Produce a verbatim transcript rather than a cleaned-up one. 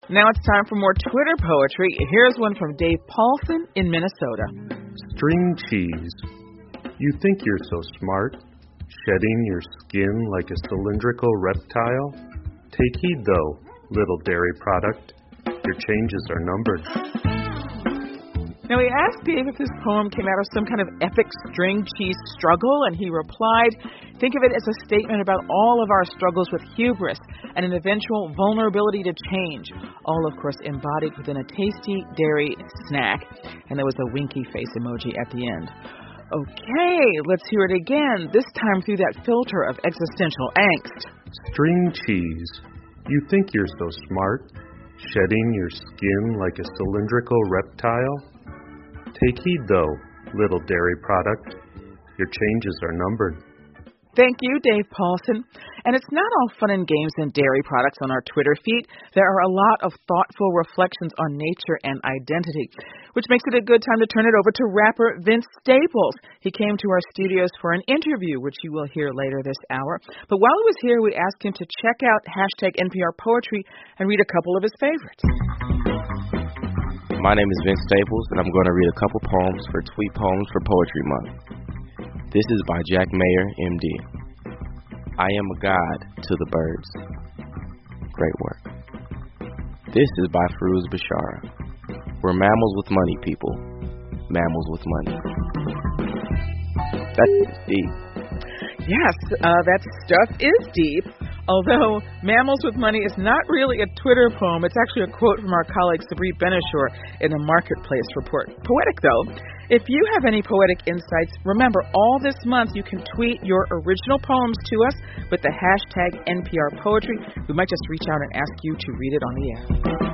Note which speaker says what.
Speaker 1: Now it's time for more Twitter poetry. Here's one from Dave Paulson in Minnesota.
Speaker 2: String cheese. You think you're so smart, shedding your skin like a cylindrical reptile? Take heed, though, little dairy product. Your changes are numbered.
Speaker 1: Now, we asked Dave if this poem came out of some kind of epic string cheese struggle, and he replied, think of it as a statement about all of our struggles with hubris and an eventual vulnerability to change, all, of course, embodied within a tasty dairy snack. And there was a winky face emoji at the end. Okay, let's hear it again, this time through that filter of existential angst.
Speaker 2: String cheese. You think you're so smart, shedding your skin like a cylindrical reptile? Take heed, though, little dairy product. Your changes are numbered.
Speaker 1: Thank you, Dave Paulson. And it's not all fun and games and dairy products on our Twitter feed. There are a lot of thoughtful reflections on nature and identity, which makes it a good time to turn it over to rapper Vince Staples. He came to our studios for an interview, which you will hear later this hour. But while he was here, we asked him to check out hashtag N P R Poetry and read a couple of his favorites.
Speaker 3: My name is Vince Staples, and I'm going to read a couple poems for Tweet Poems for Poetry Month. This is by Jack Mayer, M D. I am a god to the birds. Great work. This is by Firuz Bashara. We're mammals with money, people. Mammals with money. That's deep.
Speaker 1: Yes, uh, that stuff is deep. Although Mammals with Money is not really a Twitter poem, it's actually a quote from our colleague Sabri Benishore in the Marketplace report. Poetic, though. If you have any poetic insights, remember, all this month you can tweet your original poems to us with the hashtag N P R Poetry. We might just reach out and ask you to read it on the air.